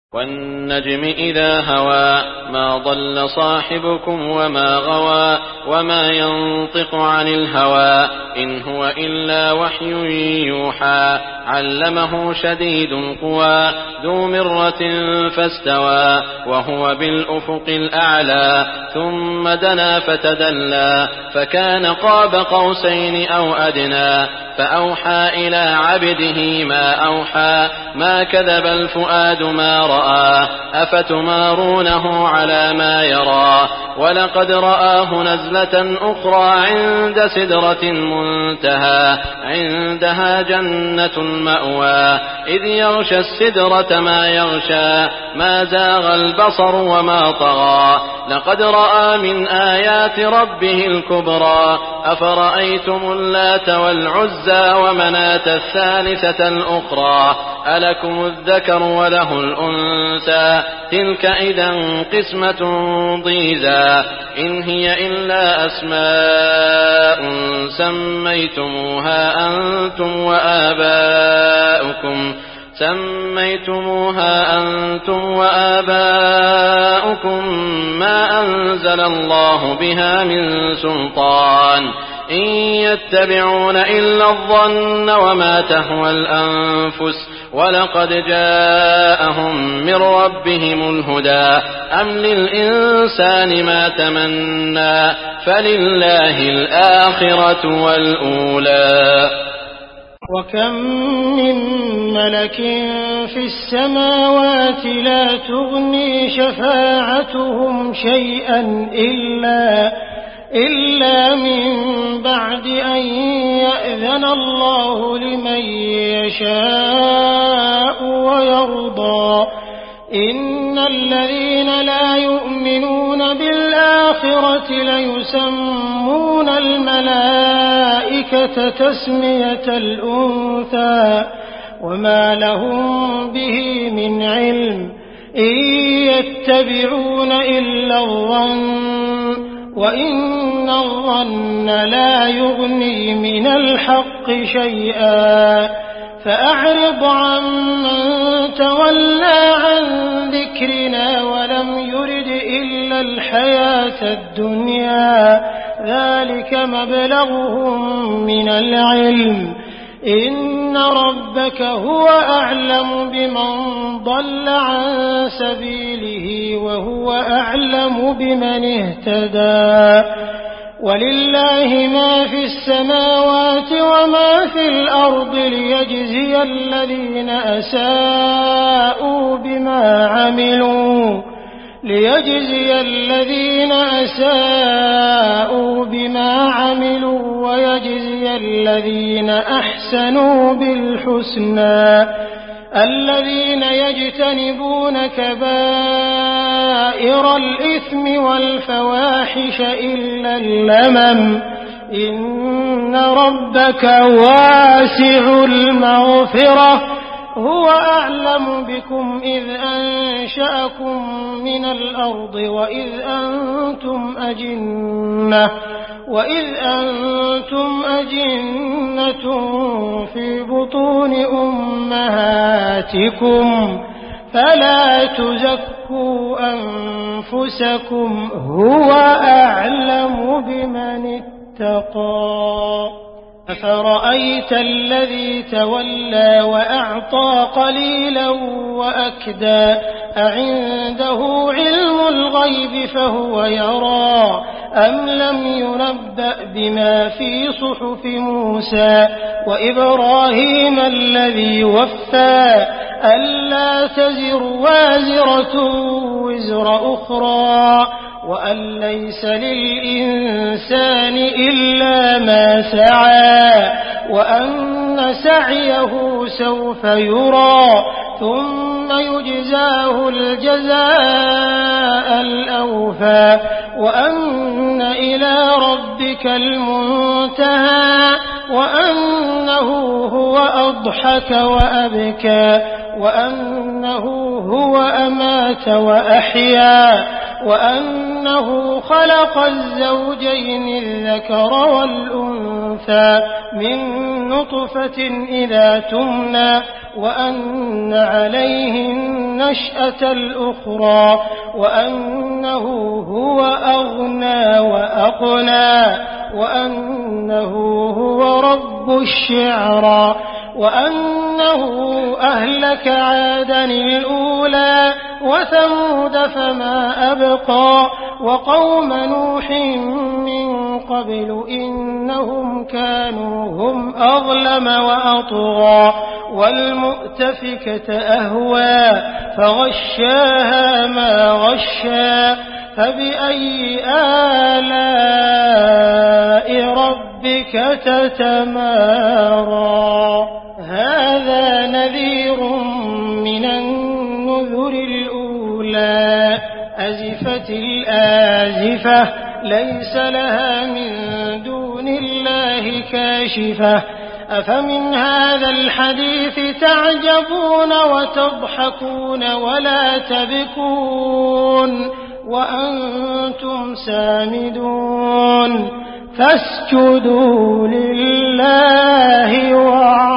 والنجم إذا هوى ما ضل صاحبكم وما غوى وما ينطق عن الهوى إن هو إلا وحي يوحى علمه شديد القوى ذو مرة فاستوى وهو بالأفق الأعلى ثم دنا فتدلى فكان قاب قوسين أو أدنى فأوحى إلى عبده ما أوحى ما كذب الفؤاد ما رأى أفتمارونه على ما يرى ولقد رآه نزلة أخرى عند سدرة منتهى عندها جنة المأوى إذ يغشى السدرة ما يغشى ما زاغ البصر وما طغى لقد رأى من آيات ربه الكبرى أفرأيتم اللات والعزى ومناة الثالثة الأخرى ألكم الذكر وله الأنثى تلك إذا قسمة ضيزى إن هي إلا أسماء سميتموها أنتم وآباؤكم ما أنزل الله بها من سلطان إن يتبعون إلا الظن وما تهوى الأنفس ولقد جاءهم من ربهم الهدى أم للإنسان ما تمنى فلله الآخرة والأولى وكم من ملك في السماوات لا تغني شفاعتهم شيئا إلا من بعد أن يأذن الله لمن يشاء ويرضى إن الذين لا يؤمنون بالآخرة ليسمون الملائكة تسمية الأنثى وما لهم به من علم إن يتبعون إلا الظن وإن الظن لا يغني من الحق شيئا فأعرض عمن تولى عن ذكرنا ولم يرد إلا الحياة الدنيا ذلك مبلغهم من العلم إن ربك هو أعلم بمن ضل عن سبيله وهو أعلم بمن اهتدى ولله ما في السماوات وما في الأرض ليجزي الذين أساءوا بما عملوا ويجزي الذين أحسنوا بالحسنى الذين يجتنبون كبائر الإثم والفواحش إلا اللمم إن ربك واسع المغفرة هو أعلم بكم إذ أنشأكم من الأرض وإذ أنتم أجنة في بطون أمهاتكم فلا تزكوا أنفسكم هو أعلم بمن اتقى أفرأيت الذي تولى وأعطى قليلا وأكدى أعنده علم الغيب فهو يرى أم لم ينبأ بما في صحف موسى وإبراهيم الذي وفى ألا تزر وازرة وزر أخرى وأن ليس للإنسان إلا ما سعى وأن سعيه سوف يرى ثم يجزاه الجزاء الأوفى وأن إلى ربك المنتهى وأنه هو أضحك وأبكى وأنه هو أمات وأحيا وأنه خلق الزوجين الذكر والأنثى من نطفة إذا تمنى وأن عليه النشأة الأخرى وأنه هو أغنى وأقنى وأنه هو رب الشعرى وأنه أهلك عادا الأولى وثمود فما أبقى وقوم نوح من قبل إنهم كانوا هم أظلم وأطغى والمؤتفكة أهوى فغشاها ما غشى فبأي آلاء ربك تتمارى هذا نذير من النذر الأولى أزفت الآزفة ليس لها من دون الله كاشفة أفمن هذا الحديث تعجبون وتضحكون ولا تبكون وأنتم سامدون فاسجدوا لله